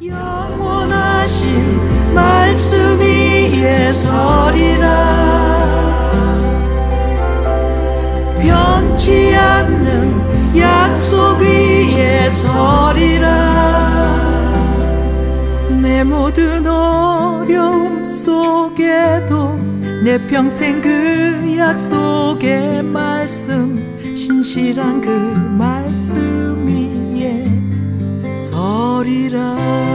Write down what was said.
영원하신 말씀 위에 서리라. 변치 않는 약속 위에 서리라. 내 모든 어려움 속에도 내 평생 그 약속의 말씀, 신실한 그 말씀 위에 서리라.